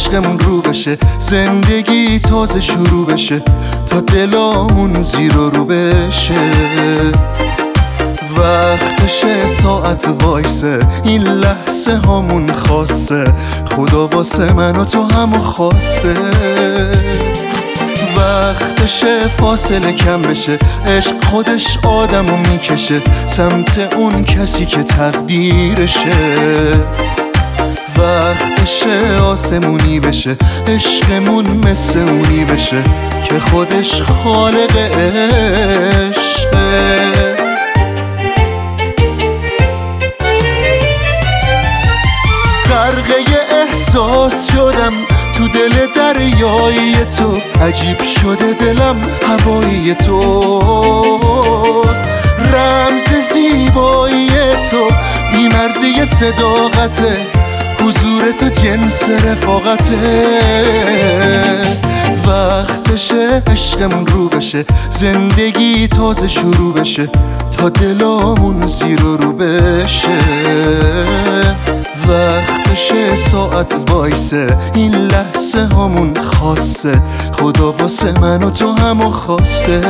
عشقمون رو بشه، زندگی تازه شروع بشه، تا دلامون زیر و رو بشه. وقتشه ساعت وایسه، این لحظه هامون خاصه، خدا واسه من و تو همو خواسته. وقتشه فاصله کم بشه، عشق خودش آدمو میکشه سمت اون کسی که تقدیرشه. وقتشه آسمونی بشه، عشقمون مثل اونی بشه که خودش خالق عشقه. غرقه احساس شدم تو دل دریای تو، عجیب شده دلم هوای تو. رمز زیبایی تو بی‌مرزی صداقته، حضور تو جنس رفاقته. وقتشه عشقمون رو بشه، زندگی تازه شروع بشه، تا دلامون زیر و رو بشه. وقتشه ساعت وایسه، این لحظه هامون خاصه، خدا واسه من و تو همو خواسته.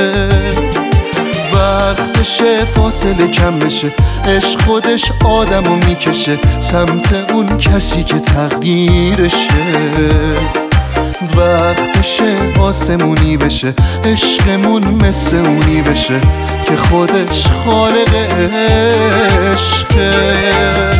وقتشه فاصله کم بشه، عشق خودش آدمو میکشه سمت اون کسی که تقدیرشه. وقتشه آسمونی بشه، عشقمون مثل اونی بشه که خودش خالق عشقه.